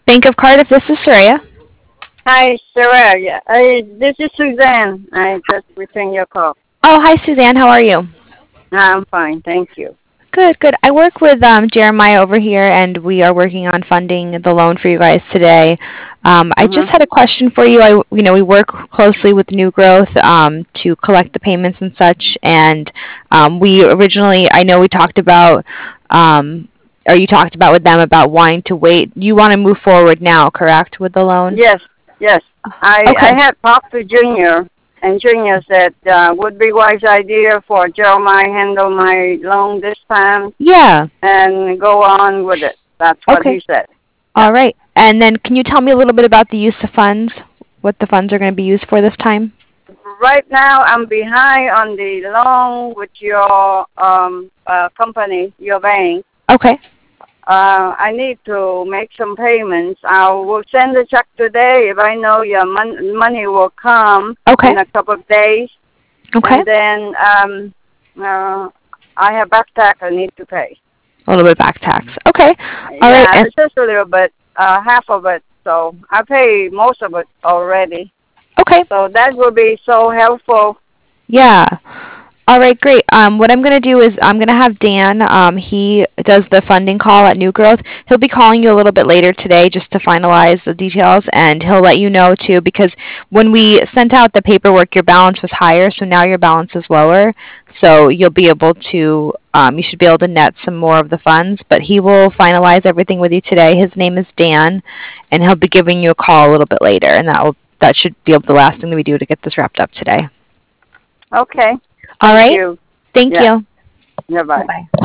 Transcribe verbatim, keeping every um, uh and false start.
Bank of Cardiff, this is Soraya. Hi, Sarah. Yeah, I, this is Suzanne. I just returned your call. Oh, hi, Suzanne. How are you? I'm fine, thank you. Good, good. I work with um, Jeremiah over here, and we are working on funding the loan for you guys today. Um, I just Mhm. had a question for you. I, you know, we work closely with New Growth um, to collect the payments and such, and um, we originally, I know we talked about, um, or you talked about with them about wanting to wait. You want to move forward now, correct, with the loan? Yes, yes. I I Okay. had talked to Junior, and Junior said uh, would be wise idea for Jeremiah handle my loan this time Yeah. and go on with it. That's what Okay. he said. Yeah. All right. And then can you tell me a little bit about the use of funds? What the funds are going to be used for this time? Right now, I'm behind on the loan with your um uh, company, your bank. Okay. Uh, I need to make some payments. I will send the check today if I know your mon- money will come Okay. in a couple of days. Okay. And then um, uh, I have back tax I need to pay. A little bit back tax. Okay. All right. Yeah, And it's just a little bit, uh, half of it. So I pay most of it already. okay. So that will be so helpful. Yeah. All right, great. Um, what I'm going to do is I'm going to have Dan. Um, he does the funding call at New Growth. He'll be calling you a little bit later today just to finalize the details, and he'll let you know too. Because when we sent out the paperwork, your balance was higher, so now your balance is lower. So you'll be able to, um, you should be able to net some more of the funds. But he will finalize everything with you today. His name is Dan, and he'll be giving you a call a little bit later, and that will that should be the last thing that we do to get this wrapped up today. Okay. All Thank right. you. Thank Yeah. you. Yeah, bye. Bye-bye.